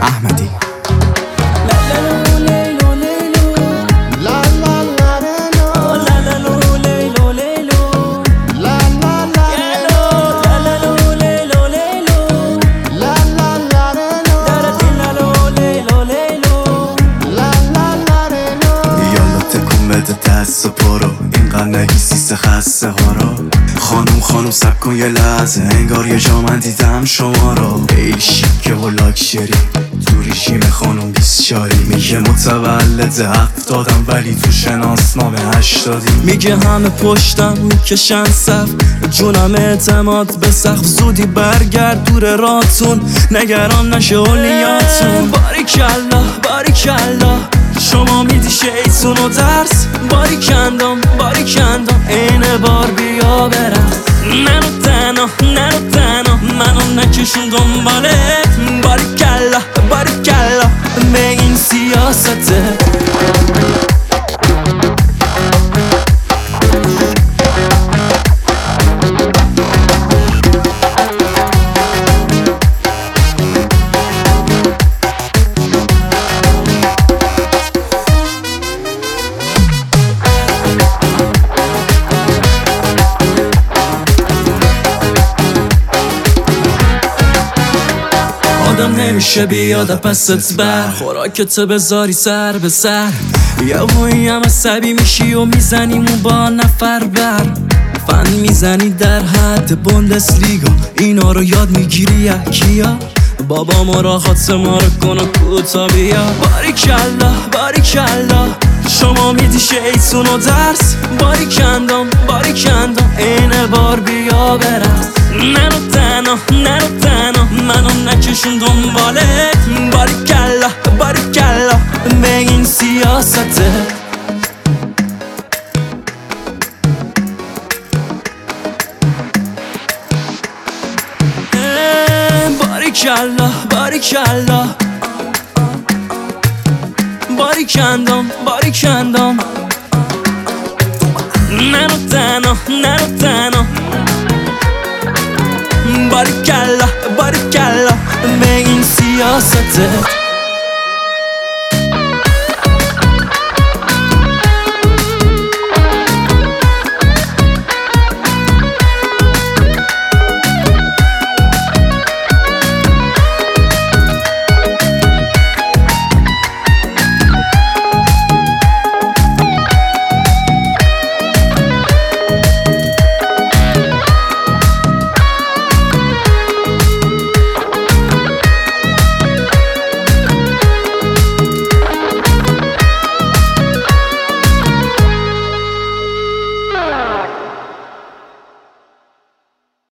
احمدی. دست پرو اینقدر نگیسیست خسته ها رو. خانوم سب کن یه لحظه، انگار یه جا من دیدم شما رو. خیلی شیکه و لاکشری تو رژیم خانوم 20 شاری. میگه متولد 70م ولی تو شناسنامه 80. میگه همه پشتم میکشن صف، جونم اعتماد به سقف. زودی برگرد دور راتون، نگران نشه اولیاتون. باریکالله باریکالله شما میدی شیطون و درس. باریکندم اینه بار بیا برم. نرو تنها منو نکشون دنبالت. باریکالله به این سیاسته. آدم نمیشه بیاد پست بر، خوراکت بذاری سر به سر. یهویی هم عصبی میشی و میزنیم و با نفر بر. فن میزنی در حد بوندسلیگا، اینا رو یاد میگیری یکیا. بابا مراخات ما رو کن و کوتا بیا. باریکالله شما میدی شیطون و درس. باریکندم اینه بار بیا برم. نرو تنها منو نکشون دنبالت. باریکالله به این سیاسته. باریکندم نرو تنها باریکالله به این سیاسته.